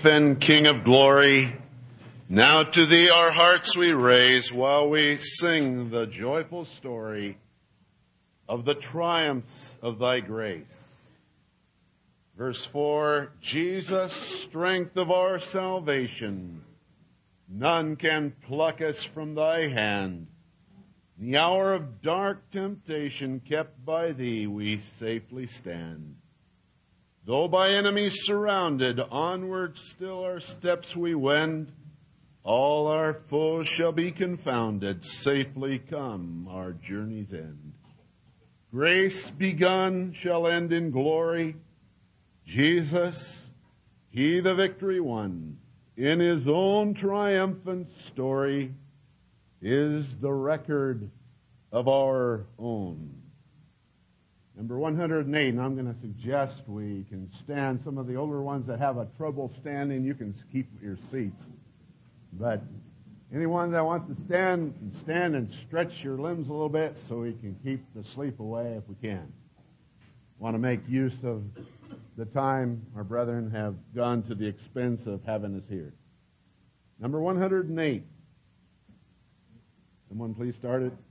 and King of glory, now to thee our hearts we raise while we sing the joyful story of the triumphs of thy grace. Verse 4, Jesus, strength of our salvation, none can pluck us from thy hand. In the hour of dark temptation, kept by thee, we safely stand. Though by enemies surrounded, onward still our steps we wend. All our foes shall be confounded, safely come our journey's end. Grace begun shall end in glory. Jesus, he the victory won, in his own triumphant story is the record of our own. Number 108, and I'm going to suggest we can stand. Some of the older ones that have a trouble standing, you can keep your seats. But anyone that wants to stand and stretch your limbs a little bit so we can keep the sleep away if we can. Want to make use of the time our brethren have gone to the expense of having us here. Number 108. Someone please start it.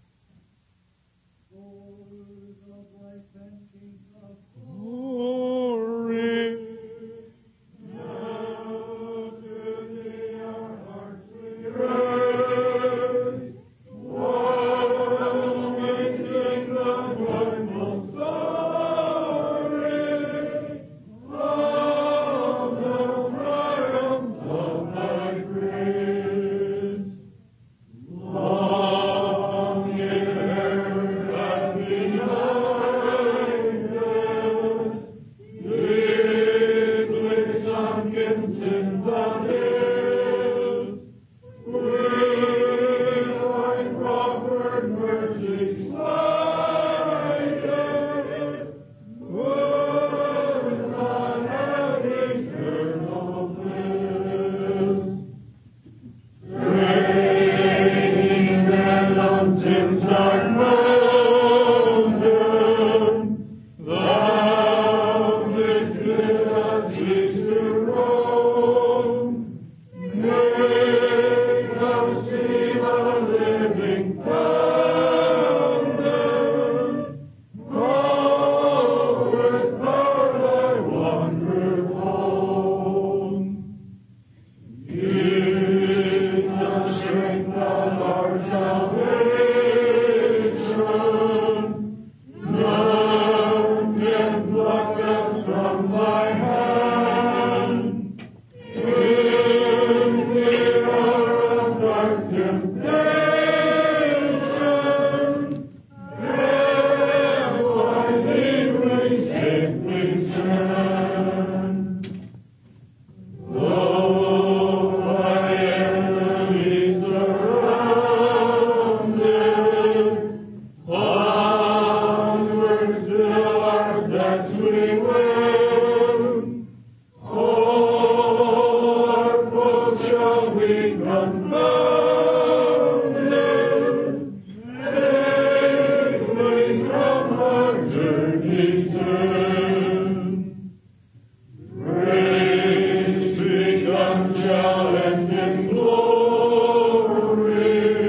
Glory. Now to thee our hearts we raise. While we sing the joyful story of the triumphs of thy grace. Long years hath been behind us, deep with sunken sins of his. We find proffered mercy slighted, would not have eternal bliss. Straining and on sin's dark mountain, thou didst not cease to roam. Make us see the living fountain, forward for thy wanderers home. Give the strength of our salvation, none can pluck us from thy hand. In the hour of dark temptation, kept by thee we safely stand. Though by enemies surrounded, onward still our steps we wend. All our foes shall be confounded, safely from our journey's end. Grace begun shall end in glory.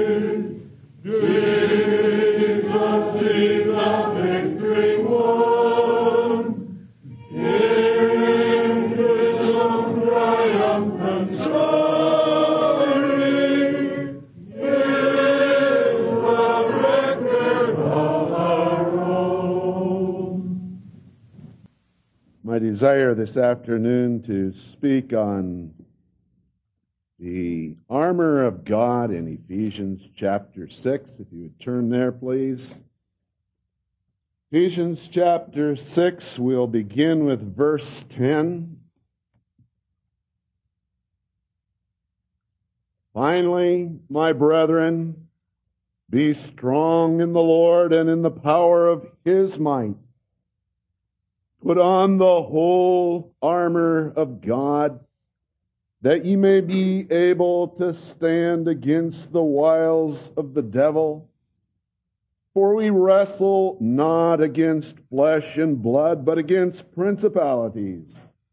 Jesus, see the victory won. In his own triumphant story is the record of our own. My desire this afternoon to speak on the armor of God in Ephesians chapter 6. If you would turn there, please. Ephesians chapter 6, we'll begin with verse 10. Finally, my brethren, be strong in the Lord and in the power of his might. Put on the whole armor of God, that ye may be able to stand against the wiles of the devil. For we wrestle not against flesh and blood, but against principalities,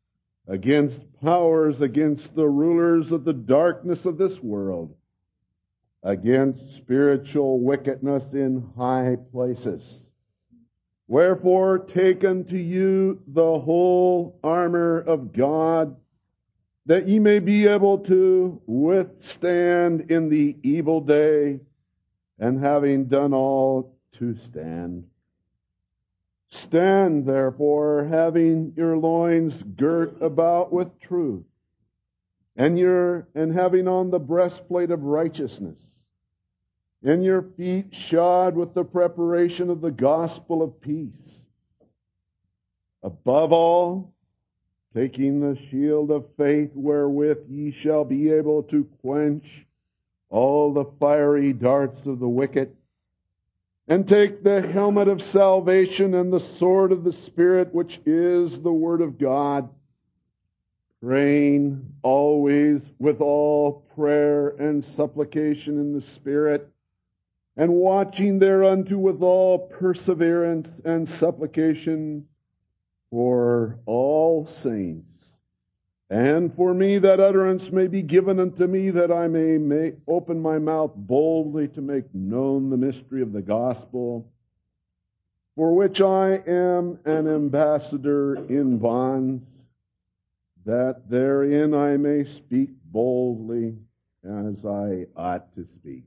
against powers, against the rulers of the darkness of this world, against spiritual wickedness in high places. Wherefore, take unto you the whole armor of God, that ye may be able to withstand in the evil day, and having done all, to stand. Stand, therefore, having your loins girt about with truth, and having on the breastplate of righteousness, and your feet shod with the preparation of the gospel of peace. Above all, taking the shield of faith, wherewith ye shall be able to quench all the fiery darts of the wicked, and take the helmet of salvation and the sword of the Spirit, which is the Word of God, praying always with all prayer and supplication in the Spirit, and watching thereunto with all perseverance and supplication for all saints, and for me, that utterance may be given unto me, that I may open my mouth boldly to make known the mystery of the gospel, for which I am an ambassador in bonds, that therein I may speak boldly as I ought to speak.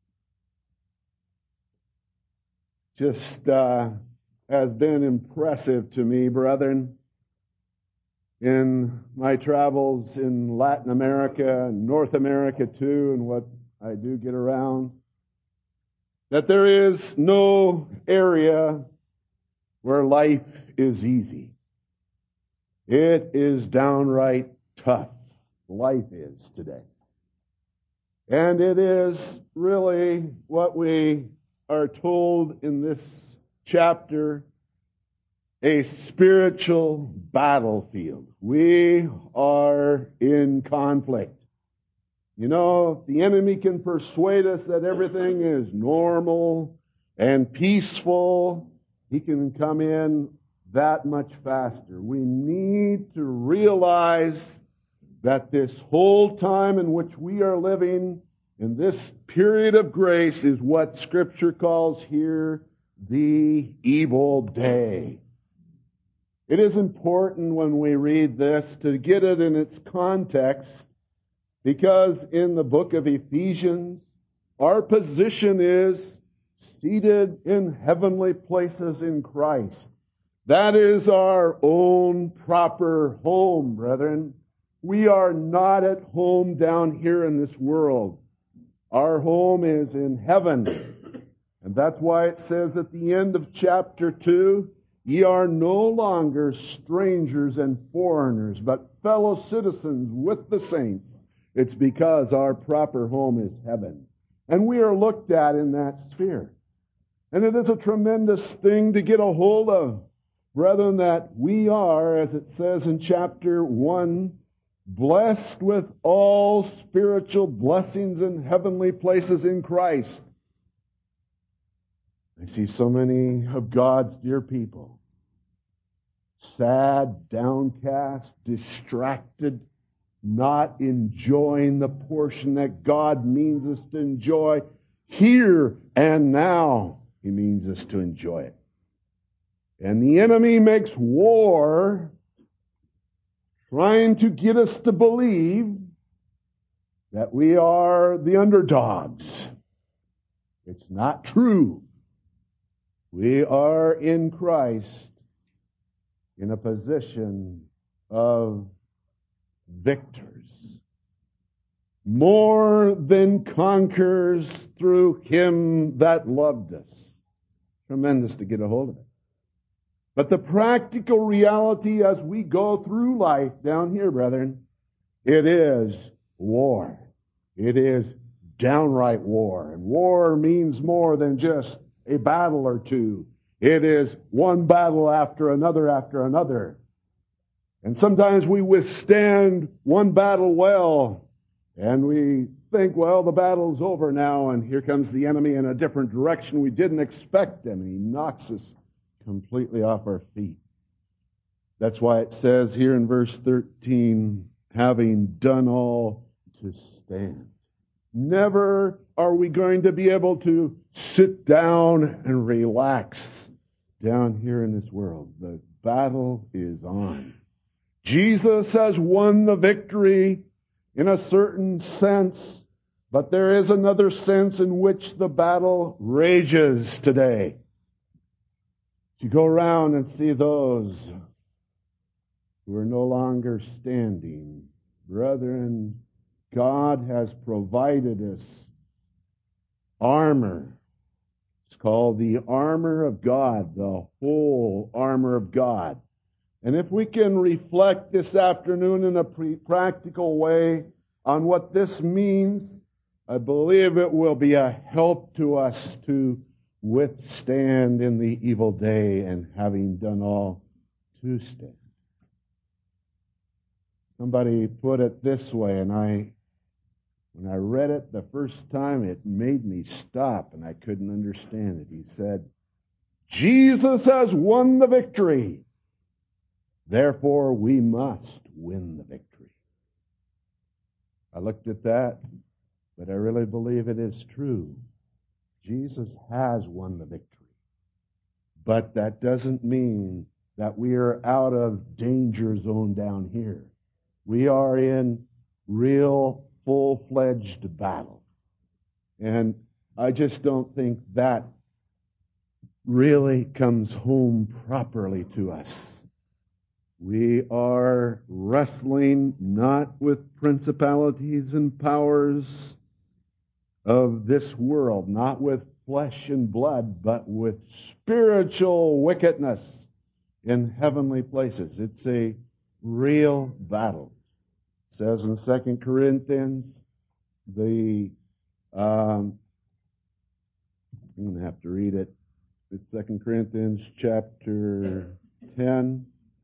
Just has been impressive to me, brethren, in my travels in Latin America and North America too, and what I do get around, that there is no area where life is easy. It is downright tough. Life is today. And it is really what we are told in this chapter, a spiritual battlefield. We are in conflict. You know, the enemy can persuade us that everything is normal and peaceful. He can come in that much faster. We need to realize that this whole time in which we are living in this period of grace is what Scripture calls here the evil day. It is important when we read this to get it in its context, because in the book of Ephesians, our position is seated in heavenly places in Christ. That is our own proper home, brethren. We are not at home down here in this world. Our home is in heaven. And that's why it says at the end of chapter 2, ye are no longer strangers and foreigners, but fellow citizens with the saints. It's because our proper home is heaven. And we are looked at in that sphere. And it is a tremendous thing to get a hold of, brethren, that we are, as it says in chapter 1, blessed with all spiritual blessings in heavenly places in Christ. I see so many of God's dear people sad, downcast, distracted, not enjoying the portion that God means us to enjoy here and now. He means us to enjoy it. And the enemy makes war trying to get us to believe that we are the underdogs. It's not true. We are in Christ in a position of victors, more than conquerors through Him that loved us. Tremendous to get a hold of it. But the practical reality as we go through life down here, brethren, it is war. It is downright war. And war means more than just a battle or two. It is one battle after another after another. And sometimes we withstand one battle well, and we think, well, the battle's over now, and here comes the enemy in a different direction. We didn't expect him, and he knocks us completely off our feet. That's why it says here in verse 13, having done all to stand. Never are we going to be able to sit down and relax down here in this world. The battle is on. Jesus has won the victory in a certain sense, but there is another sense in which the battle rages today. You go around and see those who are no longer standing. Brethren, God has provided us armor. It's called the armor of God, the whole armor of God. And if we can reflect this afternoon in a practical way on what this means, I believe it will be a help to us to withstand in the evil day, and having done all to stand. Somebody put it this way, and when I read it the first time, it made me stop, and I couldn't understand it. He said, Jesus has won the victory. Therefore, we must win the victory. I looked at that, but I really believe it is true. Jesus has won the victory. But that doesn't mean that we are out of danger zone down here. We are in real, full-fledged battle. And I just don't think that really comes home properly to us. We are wrestling not with principalities and powers of this world, not with flesh and blood, but with spiritual wickedness in heavenly places. It's a real battle. It says in 2 Corinthians, I'm going to have to read it. It's 2 Corinthians chapter 10.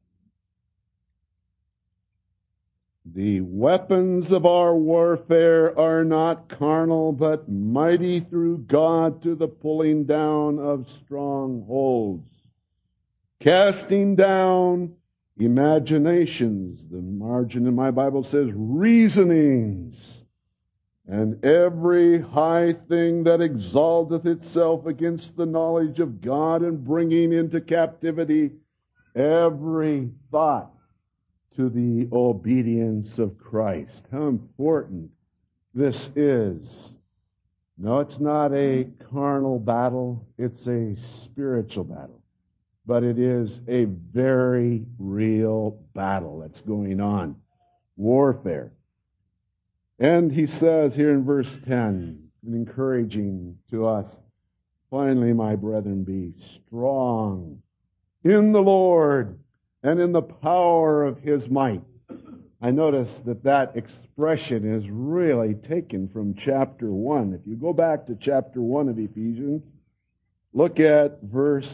The weapons of our warfare are not carnal, but mighty through God to the pulling down of strongholds, casting down imaginations. The margin in my Bible says reasonings, and every high thing that exalteth itself against the knowledge of God, and bringing into captivity every thought to the obedience of Christ. How important this is. No, it's not a carnal battle. It's a spiritual battle. But it is a very real battle that's going on. Warfare. And he says here in verse 10, encouraging to us, finally, my brethren, be strong in the Lord and in the power of His might. I notice that expression is really taken from chapter 1. If you go back to chapter 1 of Ephesians, look at verse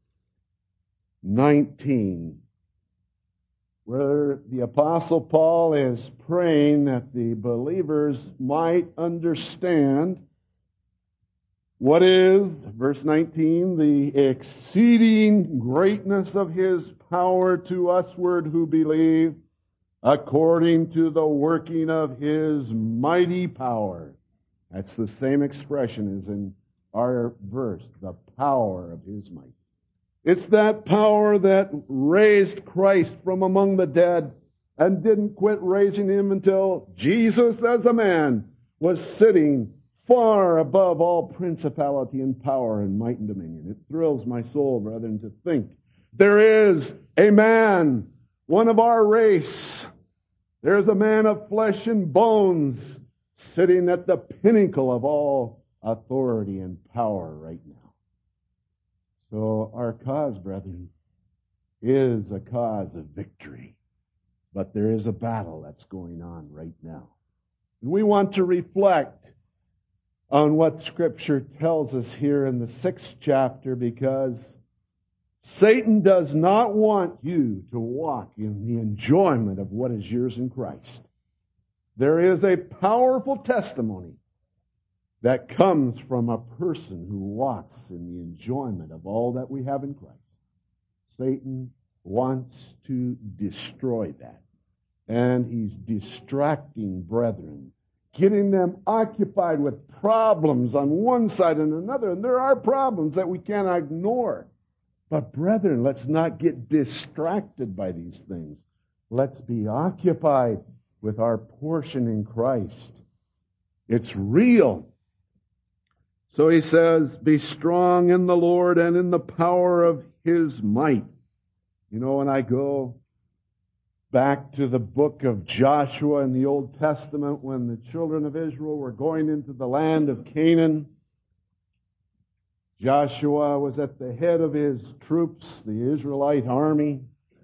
19, where the Apostle Paul is praying that the believers might understand what is, verse 19, the exceeding greatness of His power to usward who believe, according to the working of His mighty power. That's the same expression as in our verse, the power of His might. It's that power that raised Christ from among the dead and didn't quit raising Him until Jesus as a man was sitting far above all principality and power and might and dominion. It thrills my soul, brethren, to think there is a man, one of our race. There's a man of flesh and bones sitting at the pinnacle of all authority and power right now. So our cause, brethren, is a cause of victory. But there is a battle that's going on right now. And we want to reflect on what Scripture tells us here in the 6th chapter, because Satan does not want you to walk in the enjoyment of what is yours in Christ. There is a powerful testimony that comes from a person who walks in the enjoyment of all that we have in Christ. Satan wants to destroy that. And he's distracting brethren, getting them occupied with problems on one side and another. And there are problems that we cannot ignore. But brethren, let's not get distracted by these things. Let's be occupied with our portion in Christ. It's real. So he says, be strong in the Lord and in the power of His might. You know, when I go back to the book of Joshua in the Old Testament, when the children of Israel were going into the land of Canaan, Joshua was at the head of his troops, the Israelite army,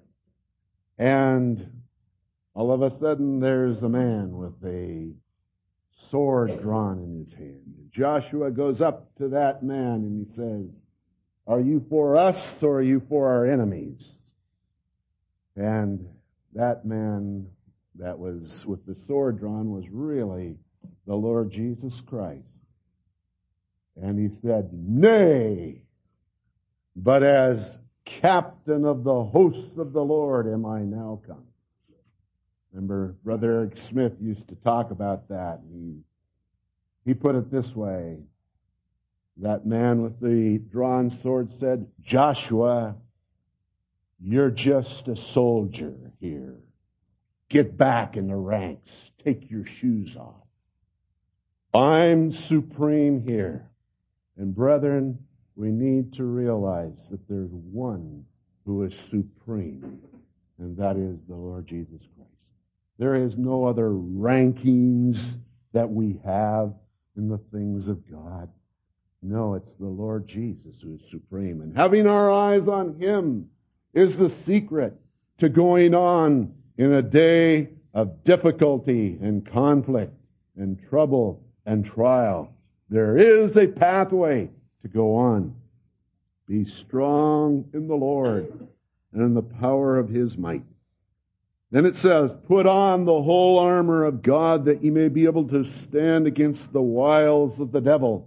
and all of a sudden there's a man with a sword drawn in his hand. Joshua goes up to that man and he says, are you for us or are you for our enemies? And that man that was with the sword drawn was really the Lord Jesus Christ. And he said, nay, but as captain of the hosts of the Lord am I now come. Remember, Brother Eric Smith used to talk about that. He put it this way. That man with the drawn sword said, Joshua, you're just a soldier here. Get back in the ranks. Take your shoes off. I'm supreme here. And brethren, we need to realize that there's one who is supreme, and that is the Lord Jesus Christ. There is no other rankings that we have in the things of God. No, it's the Lord Jesus who is supreme. And having our eyes on Him is the secret to going on in a day of difficulty and conflict and trouble and trial. There is a pathway to go on. Be strong in the Lord and in the power of His might. Then it says, put on the whole armor of God that ye may be able to stand against the wiles of the devil.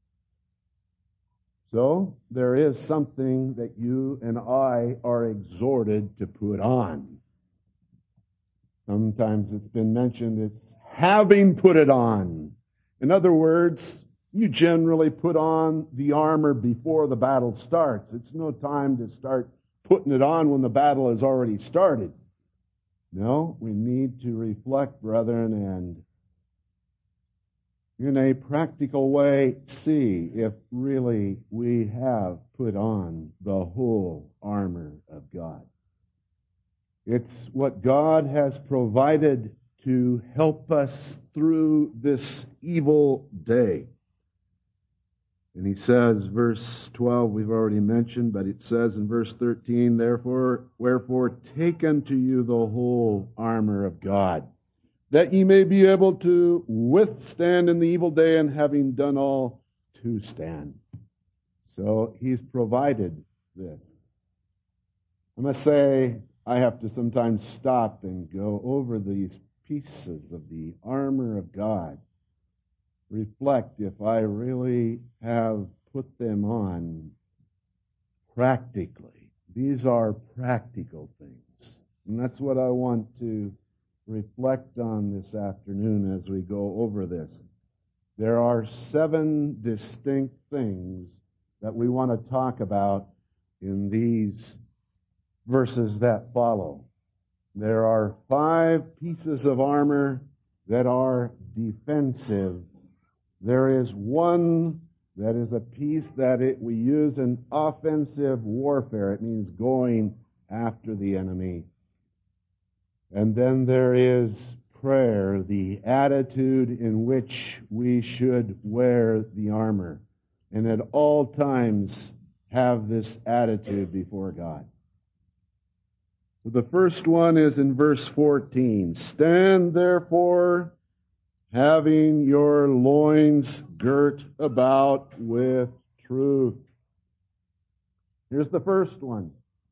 So, there is something that you and I are exhorted to put on. Sometimes it's been mentioned it's having put it on. In other words, you generally put on the armor before the battle starts. It's no time to start putting it on when the battle has already started. No, we need to reflect, brethren, and in a practical way see if really we have put on the whole armor of God. It's what God has provided to help us through this evil day. And he says, verse 12, we've already mentioned, but it says in verse 13, wherefore take unto you the whole armor of God, that ye may be able to withstand in the evil day, and having done all, to stand. So he's provided this. I must say, I have to sometimes stop and go over these pieces of the armor of God. Reflect if I really have put them on practically. These are practical things. And that's what I want to reflect on this afternoon as we go over this. There are 7 distinct things that we want to talk about in these verses that follow. There are 5 pieces of armor that are defensive. There is one that is a piece that we use in offensive warfare. It means going after the enemy. And then there is prayer, the attitude in which we should wear the armor. And at all times have this attitude before God. So the first one is in verse 14. Stand therefore, having your loins girt about with truth. Here's the first one.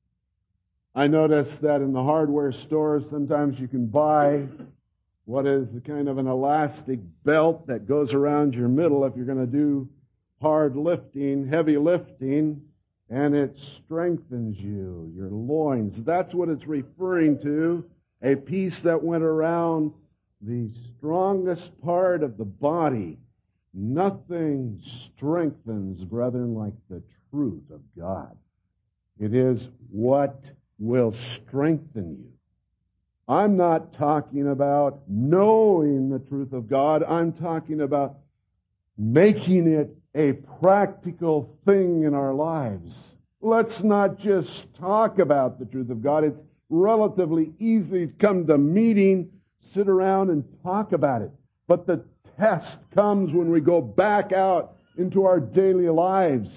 I notice that in the hardware stores, sometimes you can buy what is kind of an elastic belt that goes around your middle if you're going to do hard lifting, heavy lifting. and it strengthens you, your loins. That's what it's referring to. A peace that went around the strongest part of the body. Nothing strengthens, brethren, like the truth of God. It is what will strengthen you. I'm not talking about knowing the truth of God. I'm talking about making it a practical thing in our lives. Let's not just talk about the truth of God. It's relatively easy to come to meeting, sit around and talk about it. But the test comes when we go back out into our daily lives.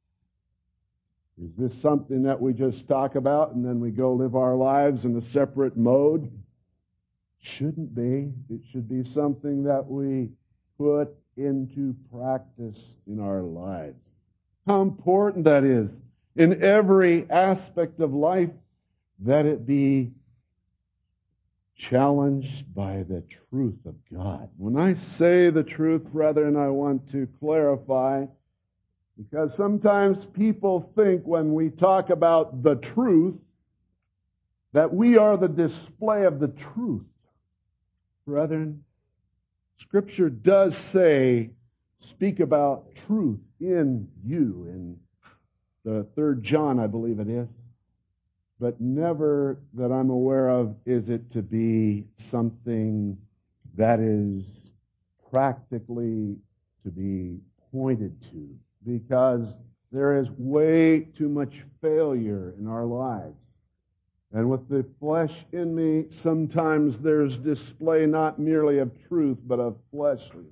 Is this something that we just talk about and then we go live our lives in a separate mode? Shouldn't be. It should be something that we put into practice in our lives. How important that is in every aspect of life, that it be challenged by the truth of God. When I say the truth, brethren, I want to clarify, because sometimes people think when we talk about the truth that we are the display of the truth. Brethren, Scripture does speak about truth in you, in the 3rd John, I believe it is. But never that I'm aware of is it to be something that is practically to be pointed to, because there is way too much failure in our lives. And with the flesh in me, sometimes there's display not merely of truth, but of fleshliness.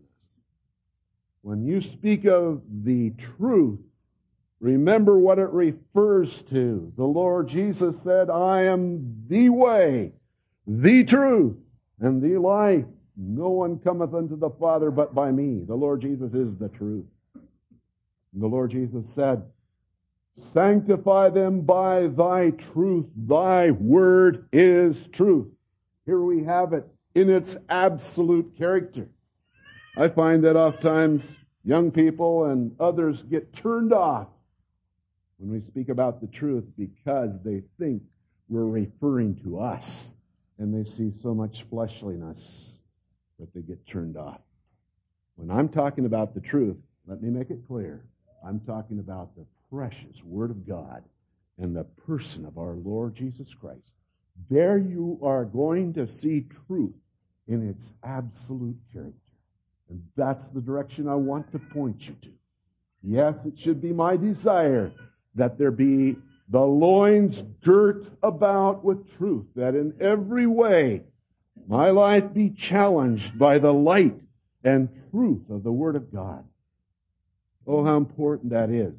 When you speak of the truth, remember what it refers to. The Lord Jesus said, I am the way, the truth, and the life. No one cometh unto the Father but by me. The Lord Jesus is the truth. And the Lord Jesus said, sanctify them by thy truth. Thy word is truth. Here we have it in its absolute character. I find that oftentimes young people and others get turned off when we speak about the truth because they think we're referring to us, and they see so much fleshliness that they get turned off. When I'm talking about the truth, let me make it clear. I'm talking about the precious Word of God and the person of our Lord Jesus Christ. There you are going to see truth in its absolute character. And that's the direction I want to point you to. Yes, it should be my desire that there be the loins girt about with truth, that in every way my life be challenged by the light and truth of the Word of God. Oh, how important that is.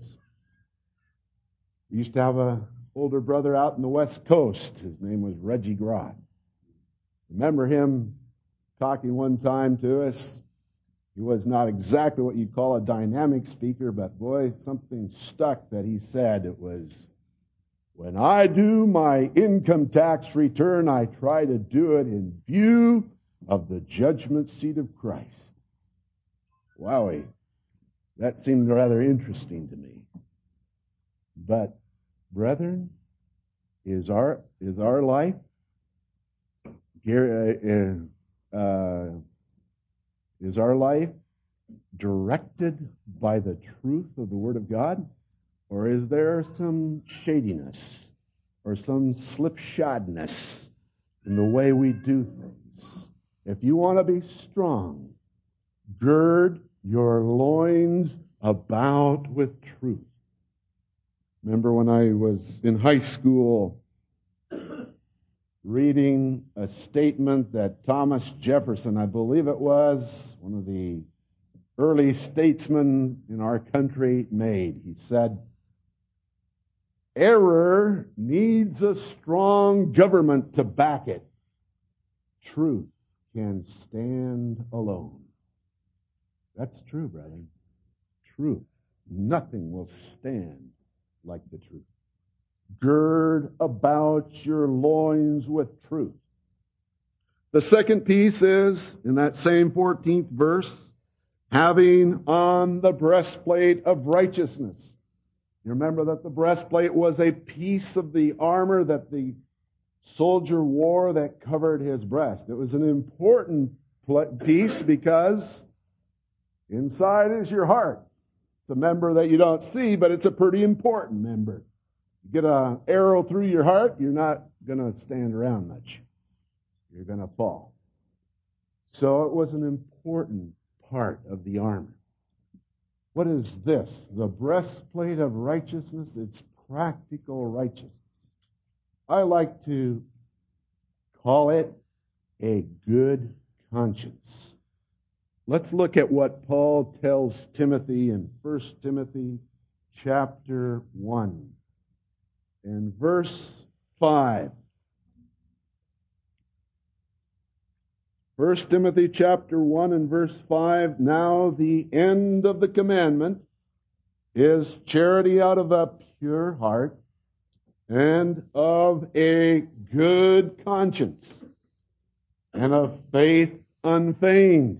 We used to have an older brother out in the West Coast. His name was Reggie Grodd. Remember him talking one time to us? He was not exactly what you'd call a dynamic speaker, but boy, something stuck that he said. It was, when I do my income tax return, I try to do it in view of the judgment seat of Christ. Wowie. That seemed rather interesting to me. But, brethren, is our life is our life directed by the truth of the Word of God? Or is there some shadiness or some slipshodness in the way we do things? If you want to be strong, gird your loins about with truth. Remember when I was in high school reading a statement that Thomas Jefferson, I believe it was, one of the early statesmen in our country, made. He said, error needs a strong government to back it. Truth can stand alone. That's true, brethren. Truth. Nothing will stand like the truth. Gird about your loins with truth. The second piece is, in that same 14th verse, having on the breastplate of righteousness. You remember that the breastplate was a piece of the armor that the soldier wore that covered his breast. It was an important piece because inside is your heart. It's a member that you don't see, but it's a pretty important member. You get an arrow through your heart, you're not going to stand around much. You're going to fall. So it was an important part of the armor. What is this? The breastplate of righteousness? It's practical righteousness. I like to call it a good conscience. Let's look at what Paul tells Timothy in 1 Timothy chapter 1 and verse 5. 1 Timothy chapter 1 and verse 5, now the end of the commandment is charity out of a pure heart and of a good conscience and of faith unfeigned.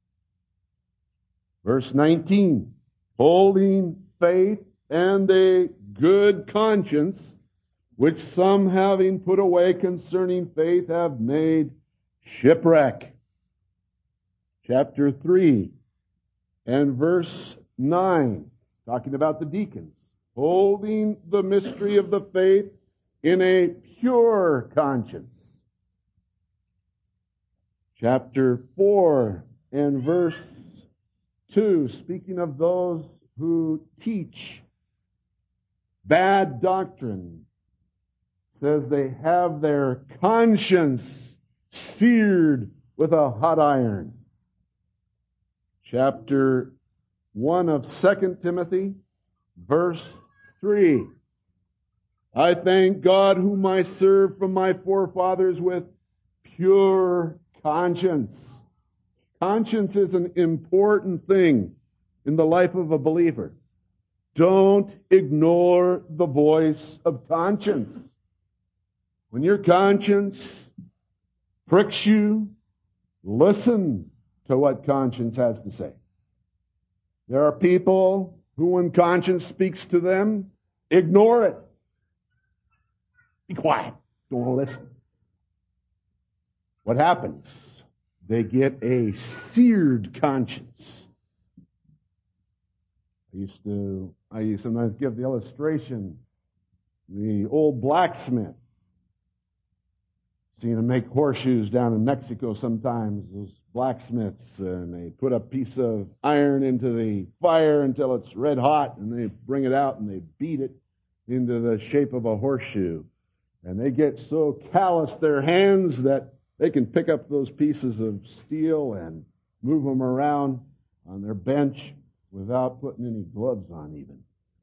Verse 19, holding faith and a good conscience, which some having put away concerning faith have made shipwreck. Chapter 3 and verse 9, talking about the deacons, holding the mystery of the faith in a pure conscience. Chapter 4 and verse 2, speaking of those who teach bad doctrine, says they have their conscience seared with a hot iron. Chapter 1 of 2 Timothy, verse 3. I thank God whom I serve from my forefathers with pure conscience. Conscience is an important thing in the life of a believer. Don't ignore the voice of conscience. When your conscience pricks you, listen to what conscience has to say. There are people who, when conscience speaks to them, ignore it. Be quiet. Don't listen. What happens? They get a seared conscience. I sometimes give the illustration, the old blacksmith. Seen them make horseshoes down in Mexico sometimes, those blacksmiths, and they put a piece of iron into the fire until it's red hot, and they bring it out and they beat it into the shape of a horseshoe. And they get so callous their hands that they can pick up those pieces of steel and move them around on their bench without putting any gloves on even.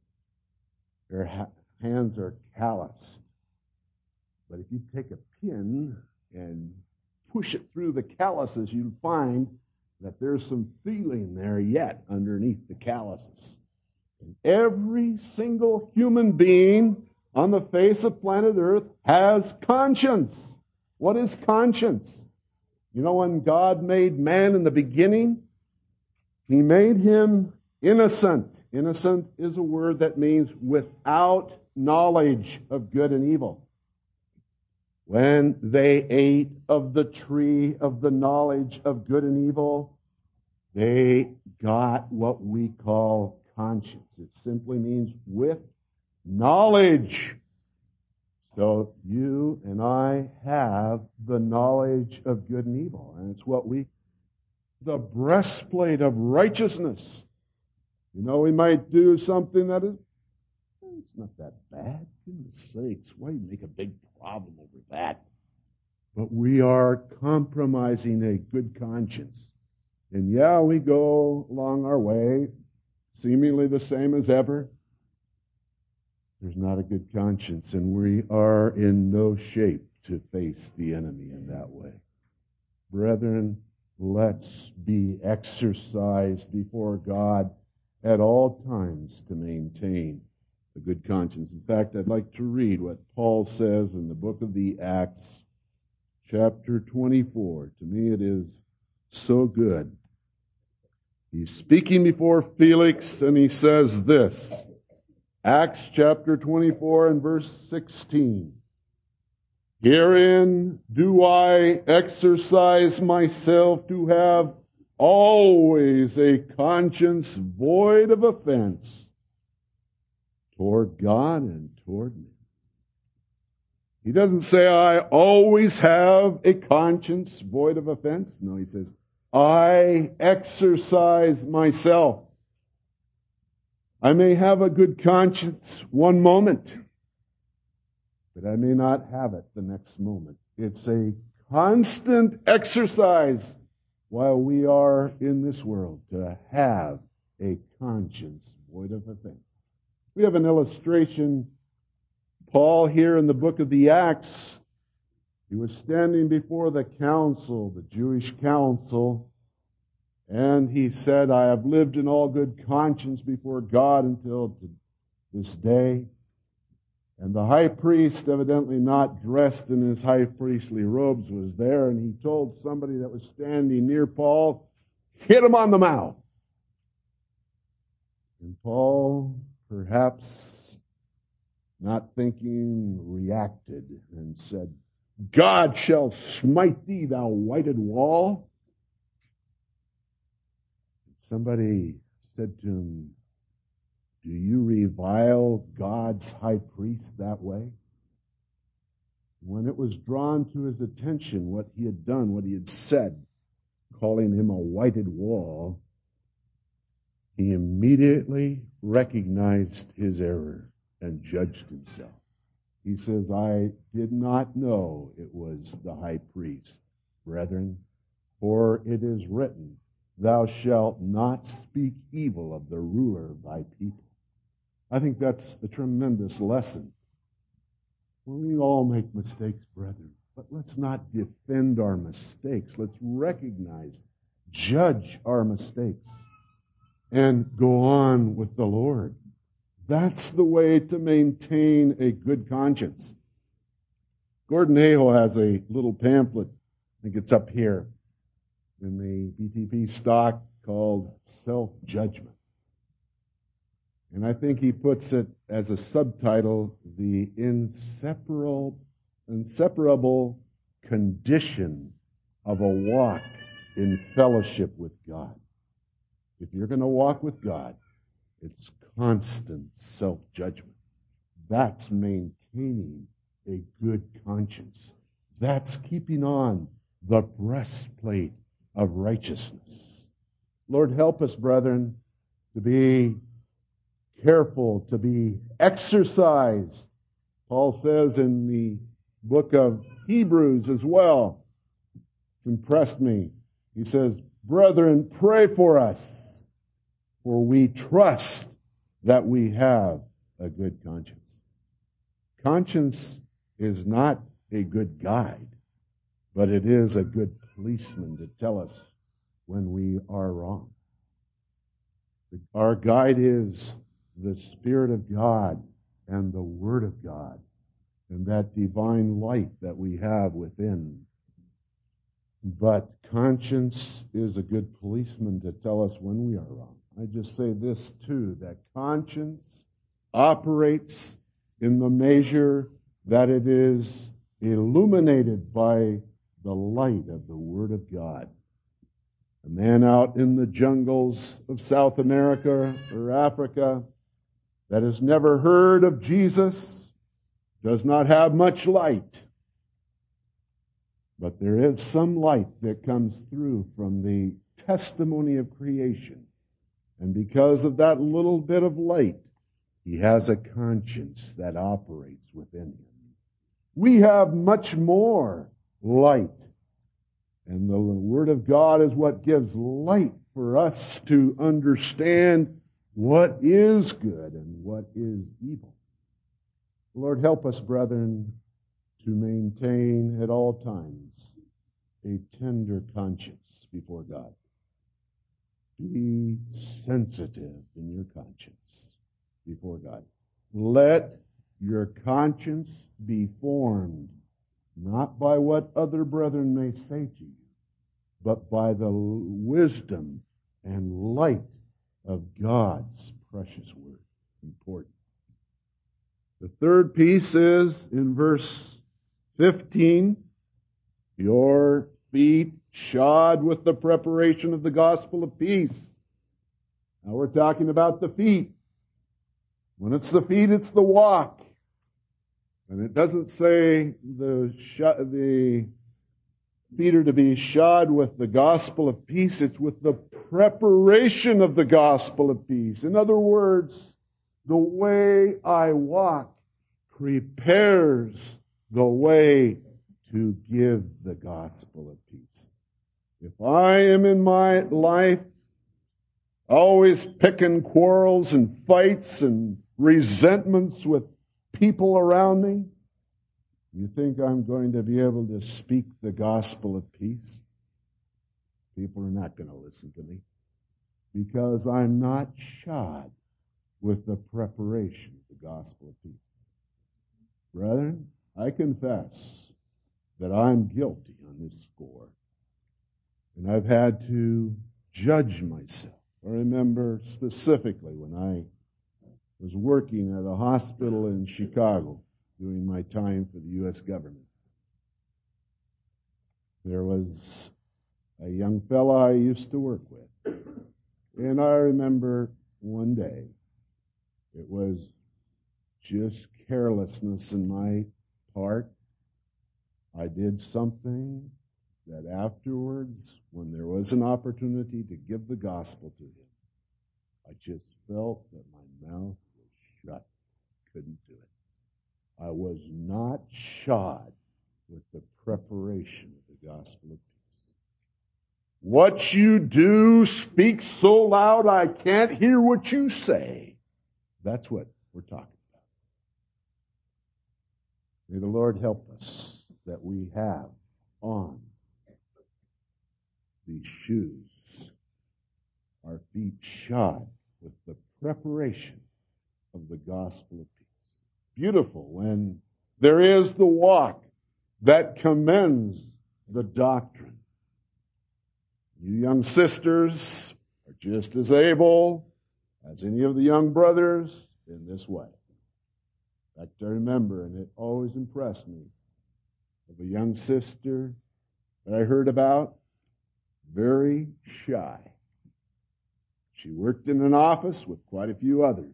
Their hands are calloused. But if you take a pin and push it through the calluses, you'll find that there's some feeling there yet underneath the calluses. And every single human being on the face of planet Earth has conscience. What is conscience? You know, when God made man in the beginning, He made him innocent. Innocent is a word that means without knowledge of good and evil. When they ate of the tree of the knowledge of good and evil, they got what we call conscience. It simply means with knowledge. So you and I have the knowledge of good and evil. And it's what the breastplate of righteousness. You know, we might do something that is, it's not that bad. Goodness sakes, why do you make a big problem over that? But we are compromising a good conscience. And yeah, we go along our way, seemingly the same as ever. There's not a good conscience, and we are in no shape to face the enemy in that way. Brethren, let's be exercised before God at all times to maintain a good conscience. In fact, I'd like to read what Paul says in the book of the Acts, chapter 24. To me, it is so good. He's speaking before Felix, and he says this, Acts chapter 24 and verse 16. Herein do I exercise myself to have always a conscience void of offense toward God and toward men. He doesn't say, I always have a conscience void of offense. No, he says, I exercise myself. I may have a good conscience one moment, but I may not have it the next moment. It's a constant exercise while we are in this world to have a conscience void of offense. We have an illustration. Paul here in the book of the Acts, he was standing before the council, the Jewish council, and he said, I have lived in all good conscience before God until this day. And the high priest, evidently not dressed in his high priestly robes, was there, and he told somebody that was standing near Paul, hit him on the mouth. And Paul, perhaps not thinking, reacted and said, God shall smite thee, thou whited wall. Somebody said to him, do you revile God's high priest that way? When it was drawn to his attention what he had done, what he had said, calling him a whited wall, he immediately recognized his error and judged himself. He says, I did not know it was the high priest, brethren, for it is written, thou shalt not speak evil of the ruler of thy people. I think that's a tremendous lesson. We all make mistakes, brethren, but let's not defend our mistakes. Let's recognize, judge our mistakes, and go on with the Lord. That's the way to maintain a good conscience. Gordon Hayhoe has a little pamphlet, I think it's up here, in the BTP stock called Self-Judgment. And I think he puts it as a subtitle, the inseparable condition of a walk in fellowship with God. If you're going to walk with God, it's constant self-judgment. That's maintaining a good conscience. That's keeping on the breastplate of righteousness. Lord, help us, brethren, to be careful, to be exercised. Paul says in the book of Hebrews as well. It's impressed me. He says, brethren, pray for us, for we trust that we have a good conscience. Conscience is not a good guide, but it is a good policeman to tell us when we are wrong. Our guide is the Spirit of God and the Word of God and that divine light that we have within. But conscience is a good policeman to tell us when we are wrong. I just say this too, that conscience operates in the measure that it is illuminated by the light of the Word of God. A man out in the jungles of South America or Africa that has never heard of Jesus does not have much light. But there is some light that comes through from the testimony of creation. And because of that little bit of light, he has a conscience that operates within him. We have much more light. And the Word of God is what gives light for us to understand what is good and what is evil. Lord, help us, brethren, to maintain at all times a tender conscience before God. Be sensitive in your conscience before God. Let your conscience be formed not by what other brethren may say to you, but by the wisdom and light of God's precious Word. Important. The third piece is in verse 15, your feet shod with the preparation of the gospel of peace. Now we're talking about the feet. When it's the feet, it's the walk. And it doesn't say the feet are to be shod with the gospel of peace. It's with the preparation of the gospel of peace. In other words, the way I walk prepares the way to give the gospel of peace. If I am in my life always picking quarrels and fights and resentments with people around me, you think I'm going to be able to speak the gospel of peace? People are not going to listen to me because I'm not shod with the preparation of the gospel of peace. Brethren, I confess that I'm guilty on this score. And I've had to judge myself. I remember specifically when I was working at a hospital in Chicago during my time for the U.S. government. There was a young fellow I used to work with. And I remember one day, it was just carelessness in my part. I did something that afterwards, when there was an opportunity to give the gospel to him, I just felt that my mouth was shut. Couldn't do it. I was not shod with the preparation of the gospel of peace. What you do speaks so loud I can't hear what you say. That's what we're talking about. May the Lord help us that we have on these shoes, our feet shod with the preparation of the gospel of peace. Beautiful when there is the walk that commends the doctrine. You young sisters are just as able as any of the young brothers in this way. In fact, I remember, and it always impressed me, of a young sister that I heard about, very shy. She worked in an office with quite a few others.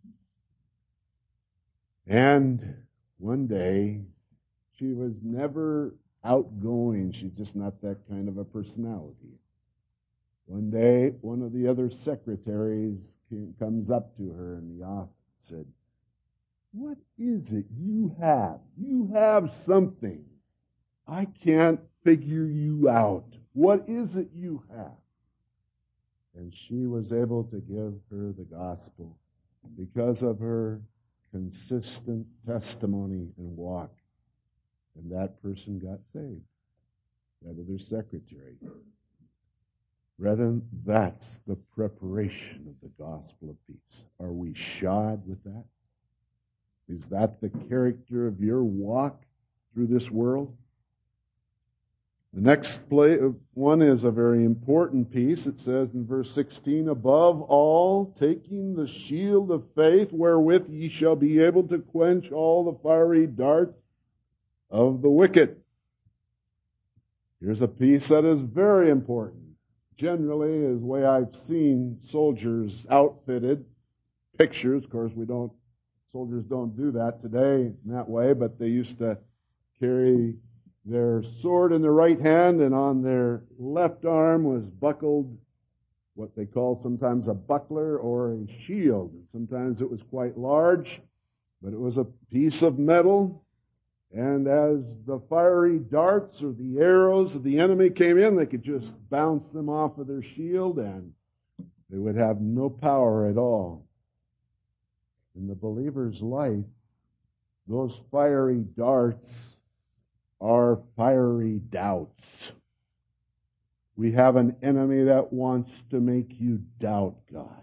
And one day, she was never outgoing. She's just not that kind of a personality. One day, one of the other secretaries comes up to her in the office and said, "What is it you have? You have something. I can't figure you out. What is it you have?" And she was able to give her the gospel because of her consistent testimony and walk. And that person got saved. That other secretary. Brethren, that's the preparation of the gospel of peace. Are we shod with that? Is that the character of your walk through this world? The next one is a very important piece. It says in verse 16, "Above all, taking the shield of faith, wherewith ye shall be able to quench all the fiery darts of the wicked." Here's a piece that is very important. Generally, is the way I've seen soldiers outfitted. Pictures, of course, soldiers don't do that today in that way, but they used to carry their sword in their right hand, and on their left arm was buckled what they call sometimes a buckler or a shield. And sometimes it was quite large, but it was a piece of metal. And as the fiery darts or the arrows of the enemy came in, they could just bounce them off of their shield and they would have no power at all. In the believer's life, those fiery darts are fiery doubts. We have an enemy that wants to make you doubt God.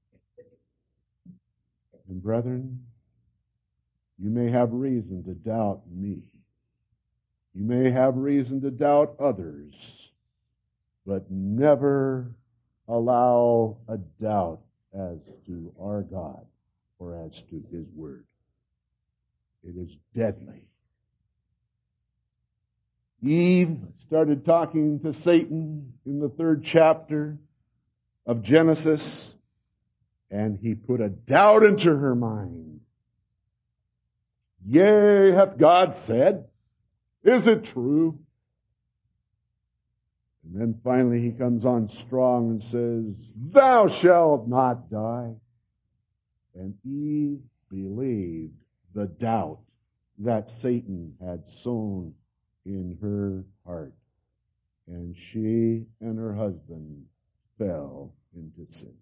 And brethren, you may have reason to doubt me. You may have reason to doubt others, but never allow a doubt as to our God or as to His Word. It is deadly. Eve started talking to Satan in the 3rd chapter of Genesis, and he put a doubt into her mind. Yea, hath God said, is it true? And then finally he comes on strong and says, thou shalt not die. And Eve believed the doubt that Satan had sown in her heart. And she and her husband fell into sin.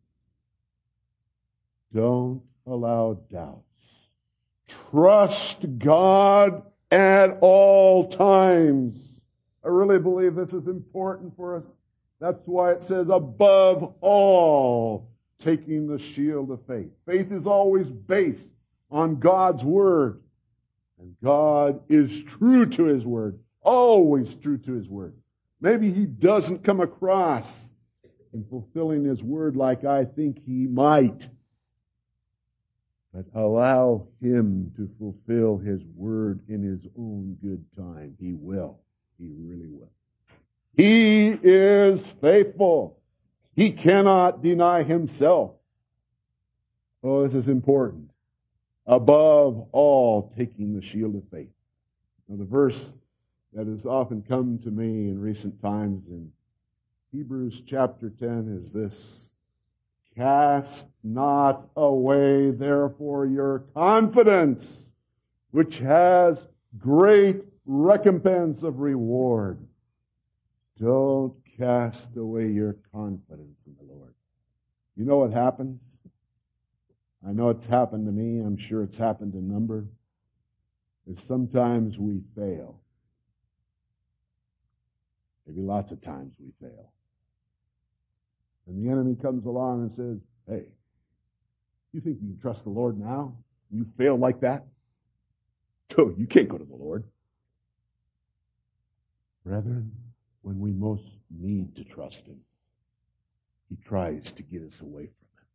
Don't allow doubts. Trust God at all times. I really believe this is important for us. That's why it says, above all, taking the shield of faith. Faith is always based on God's Word. And God is true to His Word. Always true to His Word. Maybe He doesn't come across in fulfilling His Word like I think He might. But allow Him to fulfill His Word in His own good time. He will. He really will. He is faithful. He cannot deny Himself. Oh, this is important. Above all, taking the shield of faith. Now, the verse that has often come to me in recent times in Hebrews chapter 10 is this: cast not away, therefore, your confidence, which has great recompense of reward. Don't cast away your confidence in the Lord. You know what happens? I know it's happened to me. I'm sure it's happened to a number. Is sometimes we fail. Maybe lots of times we fail. And the enemy comes along and says, hey, you think you can trust the Lord now? You fail like that? Oh, you can't go to the Lord. Brethren, when we most need to trust Him, He tries to get us away from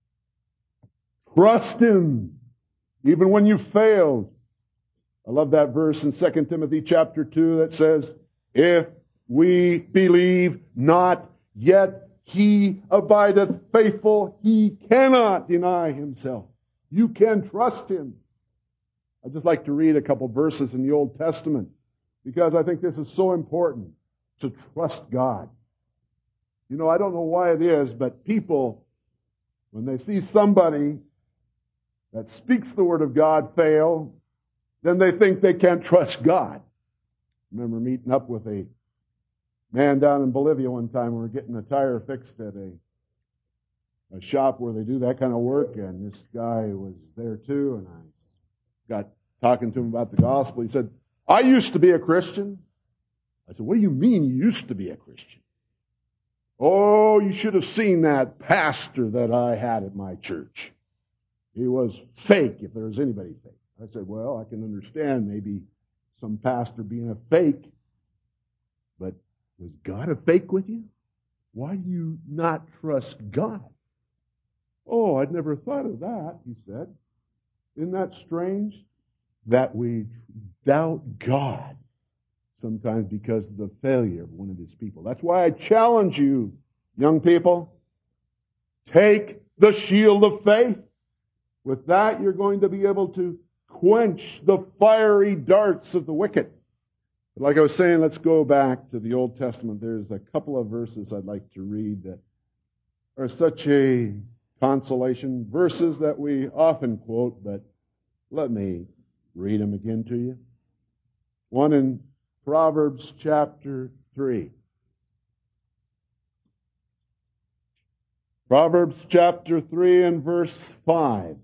it. Trust Him, even when you failed. I love that verse in 2 Timothy chapter 2 that says, if we believe not, yet He abideth faithful. He cannot deny Himself. You can trust Him. I'd just like to read a couple verses in the Old Testament because I think this is so important, to trust God. You know, I don't know why it is, but people, when they see somebody that speaks the Word of God fail, then they think they can't trust God. I remember meeting up with a man down in Bolivia one time. We were getting a tire fixed at a shop where they do that kind of work, and this guy was there too, and I got talking to him about the gospel. He said, I used to be a Christian. I said, what do you mean you used to be a Christian? Oh, you should have seen that pastor that I had at my church. He was fake, if there was anybody fake. I said, well, I can understand maybe some pastor being a fake, but was God a fake with you? Why do you not trust God? Oh, I'd never thought of that, he said. Isn't that strange? That we doubt God sometimes because of the failure of one of His people. That's why I challenge you, young people, take the shield of faith. With that, you're going to be able to quench the fiery darts of the wicked. But like I was saying, let's go back to the Old Testament. There's a couple of verses I'd like to read that are such a consolation. Verses that we often quote, but let me read them again to you. One in Proverbs chapter 3. Proverbs chapter 3 and verse 5.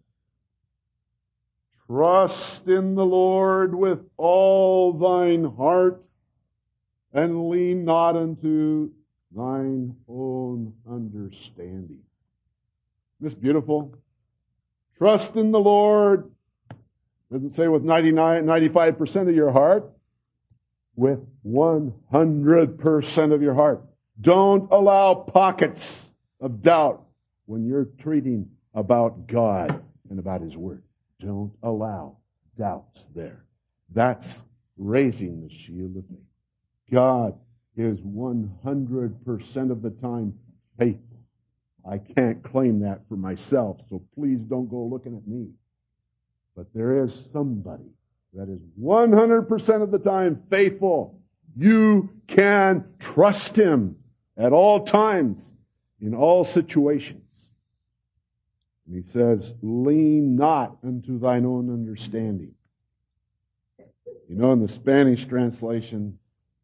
Trust in the Lord with all thine heart, and lean not unto thine own understanding. Isn't this beautiful? Trust in the Lord. Doesn't say with 95% of your heart. With 100% of your heart. Don't allow pockets of doubt when you're treating about God and about His Word. Don't allow doubts there. That's raising the shield of faith. God is 100% of the time faithful. I can't claim that for myself, so please don't go looking at me. But there is somebody that is 100% of the time faithful. You can trust Him at all times, in all situations. And He says, lean not unto thine own understanding. You know, in the Spanish translation,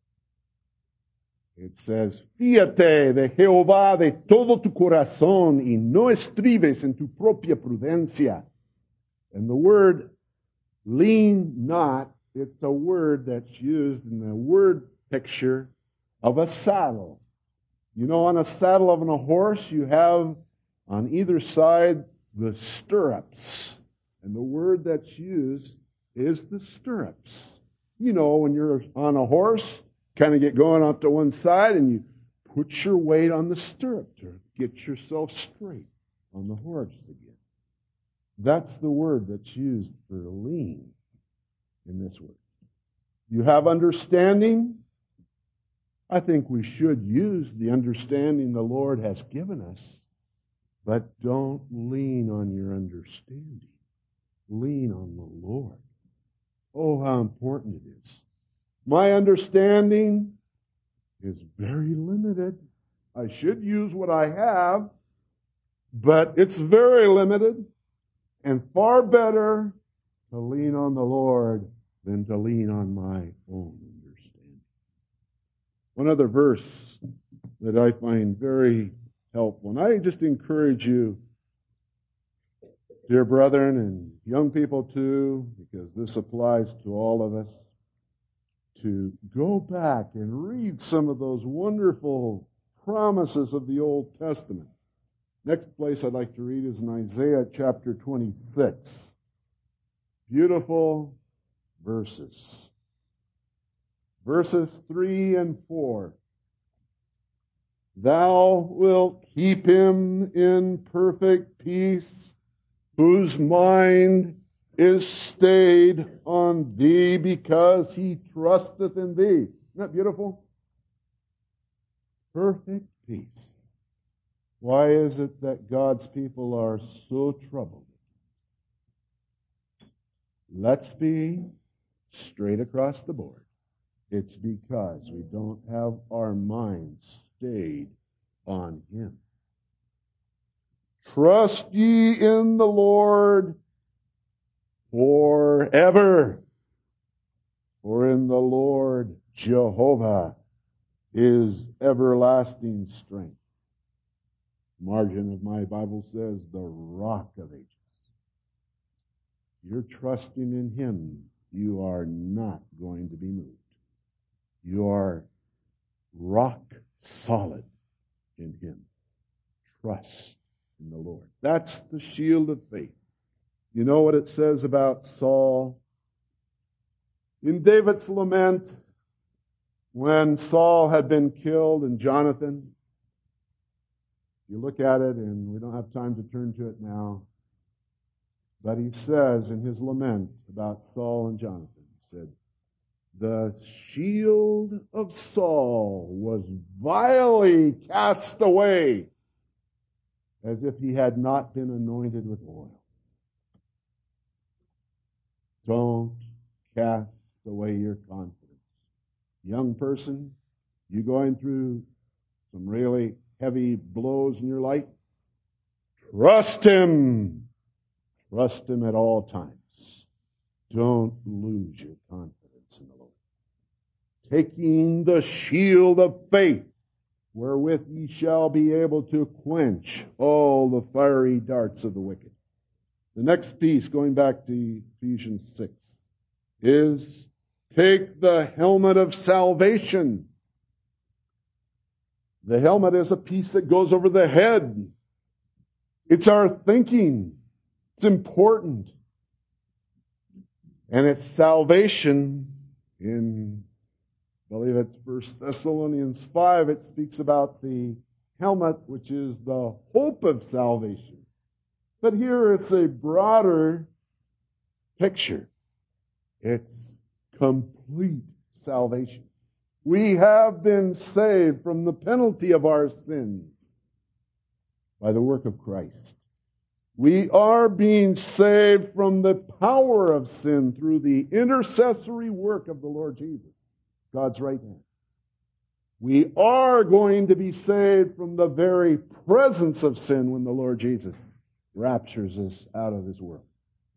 it says, fíate de Jehová de todo tu corazón y no estribes en tu propia prudencia. And the word lean not, it's a word that's used in the word picture of a saddle. You know, on a saddle of a horse, you have on either side the stirrups. And the word that's used is the stirrups. You know, when you're on a horse, kind of get going off to one side and you put your weight on the stirrup to get yourself straight on the horse again. That's the word that's used for lean in this word. You have understanding. I think we should use the understanding the Lord has given us, but don't lean on your understanding. Lean on the Lord. Oh, how important it is. My understanding is very limited. I should use what I have, but it's very limited, and far better to lean on the Lord than to lean on my own understanding. One other verse that I find very helpful, and I just encourage you, dear brethren and young people too, because this applies to all of us, to go back and read some of those wonderful promises of the Old Testament. Next place I'd like to read is in Isaiah chapter 26. Beautiful verses. Verses 3 and 4. Thou wilt keep him in perfect peace, whose mind is stayed on thee, because he trusteth in thee. Isn't that beautiful? Perfect peace. Why is it that God's people are so troubled? Let's be straight across the board. It's because we don't have our minds stayed on Him. Trust ye in the Lord forever. For in the Lord Jehovah is everlasting strength. Margin of my Bible says, the rock of ages. You're trusting in Him, you are not going to be moved. You are rock solid in Him. Trust in the Lord. That's the shield of faith. You know what it says about Saul? In David's lament, when Saul had been killed and Jonathan, you look at it, and we don't have time to turn to it now, but he says in his lament about Saul and Jonathan, he said, the shield of Saul was vilely cast away, as if he had not been anointed with oil. Don't cast away your confidence. Young person, you going through some really heavy blows in your life? Trust Him. Trust Him at all times. Don't lose your confidence in the Lord. Taking the shield of faith, wherewith ye shall be able to quench all the fiery darts of the wicked. The next piece, going back to Ephesians 6, is take the helmet of salvation. The helmet is a piece that goes over the head. It's our thinking. It's important. And it's salvation. In, I believe it's 1 Thessalonians 5, it speaks about the helmet, which is the hope of salvation. But here it's a broader picture. It's complete salvation. We have been saved from the penalty of our sins by the work of Christ. We are being saved from the power of sin through the intercessory work of the Lord Jesus, God's right hand. We are going to be saved from the very presence of sin when the Lord Jesus raptures us out of this world.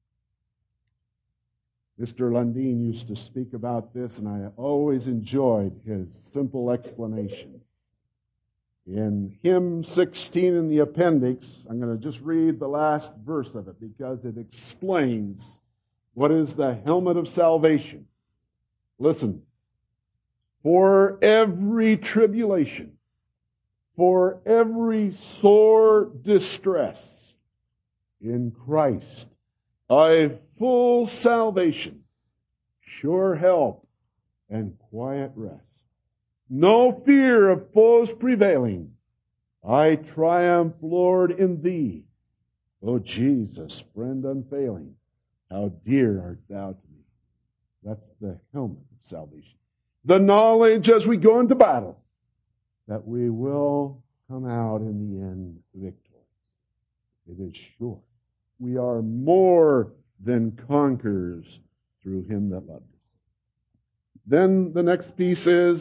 Mr. Lundeen used to speak about this, and I always enjoyed his simple explanation. In hymn 16 in the appendix, I'm going to just read the last verse of it because it explains what is the helmet of salvation. Listen. For every tribulation, for every sore distress, in Christ, I full salvation, sure help, and quiet rest. No fear of foes prevailing. I triumph, Lord, in Thee. O Jesus, friend unfailing, how dear art Thou to me. That's the helmet of salvation. The knowledge as we go into battle that we will come out in the end victorious. It is sure. We are more than conquerors through Him that loved us. Then the next piece is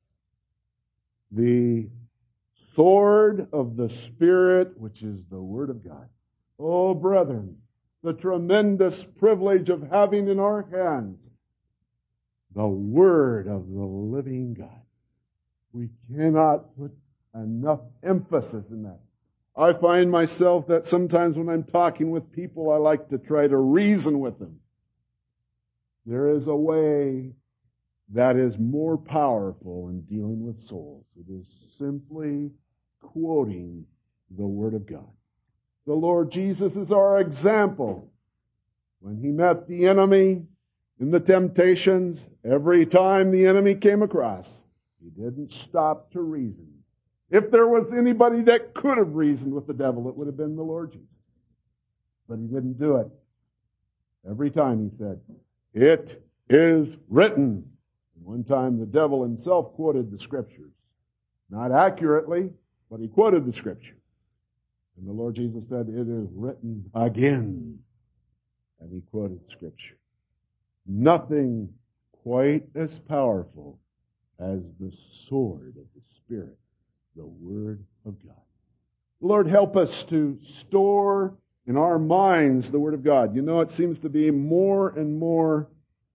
the sword of the Spirit, which is the Word of God. Oh, brethren, the tremendous privilege of having in our hands the Word of the living God. We cannot put enough emphasis in that. I find myself that sometimes when I'm talking with people, I like to try to reason with them. There is a way that is more powerful in dealing with souls. It is simply quoting the Word of God. The Lord Jesus is our example. When He met the enemy in the temptations, every time the enemy came across, He didn't stop to reason. If there was anybody that could have reasoned with the devil, it would have been the Lord Jesus. But He didn't do it. Every time He said, "It is written." One time the devil himself quoted the Scriptures. Not accurately, but he quoted the Scripture. And the Lord Jesus said, "It is written again." And He quoted Scripture. Nothing quite as powerful as the sword of the Spirit, the Word of God. Lord, help us to store in our minds the Word of God. You know, it seems to be more and more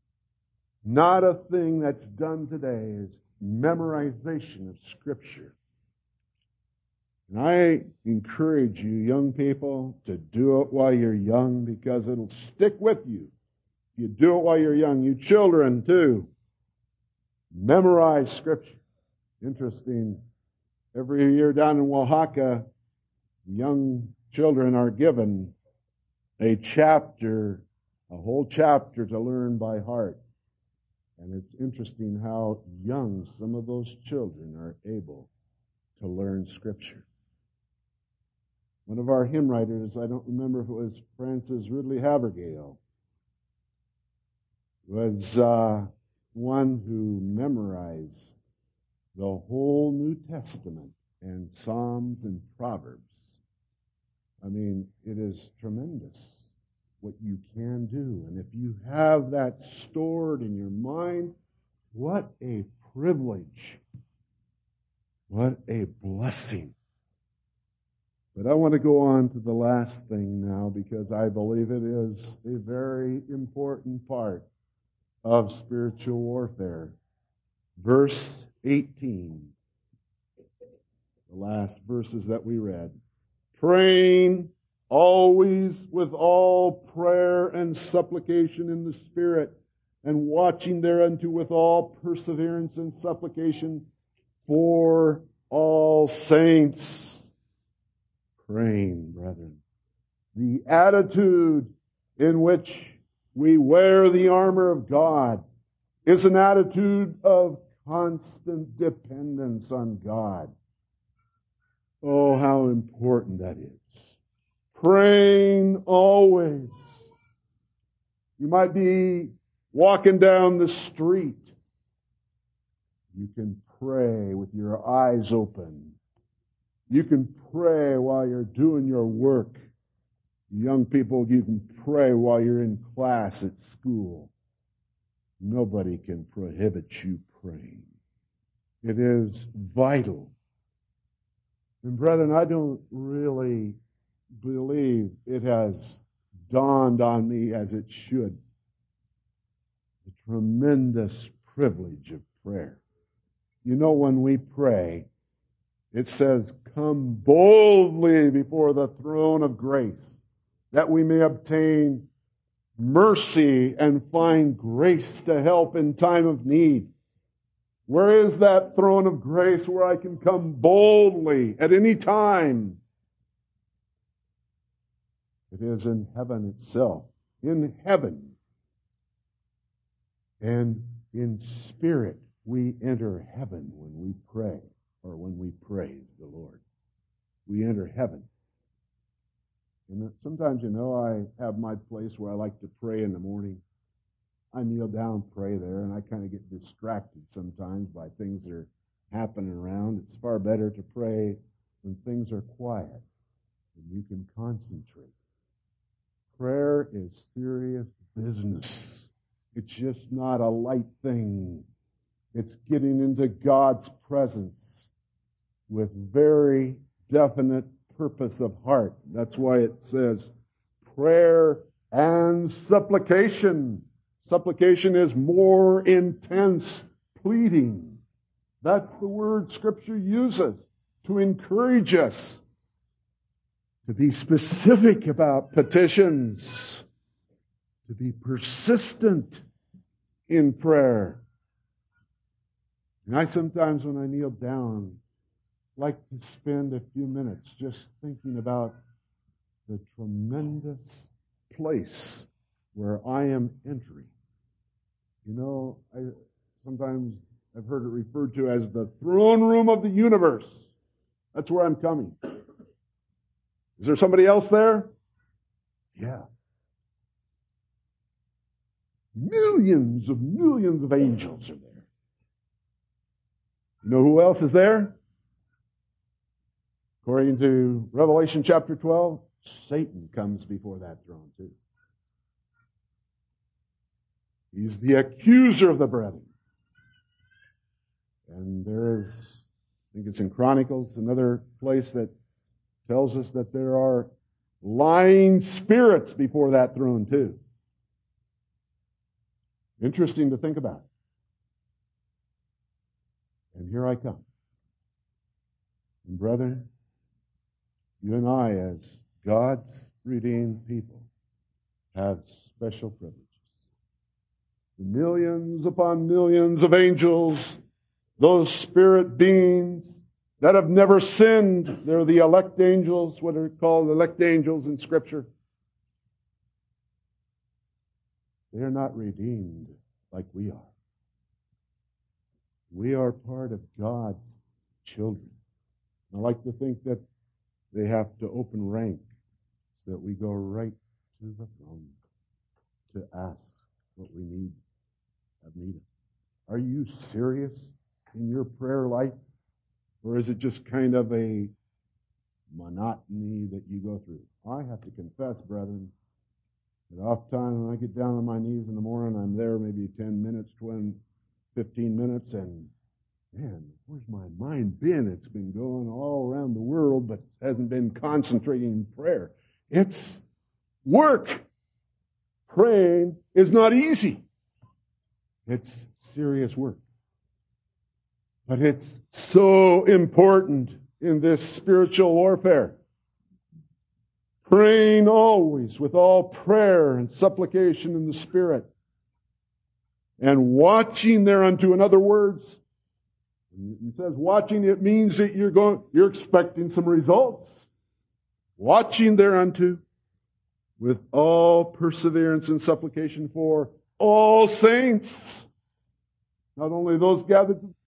not a thing that's done today is memorization of Scripture. And I encourage you, young people, to do it while you're young because it'll stick with you. You do it while you're young. You children, too. Memorize Scripture. Interesting. Every year down in Oaxaca, young children are given a chapter, a whole chapter to learn by heart. And it's interesting how young some of those children are able to learn Scripture. One of our hymn writers, I don't remember if it was Francis Ridley Havergale, was one who memorized the whole New Testament and Psalms and Proverbs. I mean, it is tremendous what you can do. And if you have that stored in your mind, what a privilege. What a blessing. But I want to go on to the last thing now because I believe it is a very important part of spiritual warfare. Verse 18. The last verses that we read. Praying always with all prayer and supplication in the Spirit, and watching thereunto with all perseverance and supplication for all saints. Praying, brethren. The attitude in which we wear the armor of God is an attitude of constant dependence on God. Oh, how important that is. Praying always. You might be walking down the street. You can pray with your eyes open. You can pray while you're doing your work. Young people, you can pray while you're in class at school. Nobody can prohibit you praying. It is vital. And brethren, I don't really believe it has dawned on me as it should. The tremendous privilege of prayer. You know, when we pray, it says, "Come boldly before the throne of grace, that we may obtain mercy and find grace to help in time of need." Where is that throne of grace where I can come boldly at any time? It is in heaven itself. In heaven. And in spirit, we enter heaven when we pray, or when we praise the Lord. We enter heaven. And sometimes, I have my place where I like to pray in the morning. I kneel down, pray there, and I kind of get distracted sometimes by things that are happening around. It's far better to pray when things are quiet and you can concentrate. Prayer is serious business. It's just not a light thing. It's getting into God's presence with very definite purpose of heart. That's why it says prayer and supplication. Supplication is more intense pleading. That's the word Scripture uses to encourage us to be specific about petitions, to be persistent in prayer. And I sometimes, when I kneel down, like to spend a few minutes just thinking about the tremendous place where I am entering. Sometimes I've heard it referred to as the throne room of the universe. That's where I'm coming. Is there somebody else there? Yeah. Millions of angels are there. You know who else is there? According to Revelation chapter 12, Satan comes before that throne too. He's the accuser of the brethren. And there is, I think it's in Chronicles, another place that tells us that there are lying spirits before that throne too. Interesting to think about. And here I come. And brethren, you and I, as God's redeemed people, have special privileges. The millions upon millions of angels, those spirit beings that have never sinned, they're the elect angels, what are called elect angels in Scripture. They are not redeemed like we are. We are part of God's children. I like to think that they have to open rank so that we go right to the throne to ask what we have need of. Are you serious in your prayer life? Or is it just kind of a monotony that you go through? I have to confess, brethren, that oftentimes when I get down on my knees in the morning, I'm there maybe 10 minutes, 15 minutes, and man, where's my mind been? It's been going all around the world, but hasn't been concentrating in prayer. It's work. Praying is not easy. It's serious work. But it's so important in this spiritual warfare. Praying always with all prayer and supplication in the Spirit. And watching thereunto. In other words, it says watching, it means that you're expecting some results. Watching thereunto with all perseverance and supplication for all saints. Not only those gathered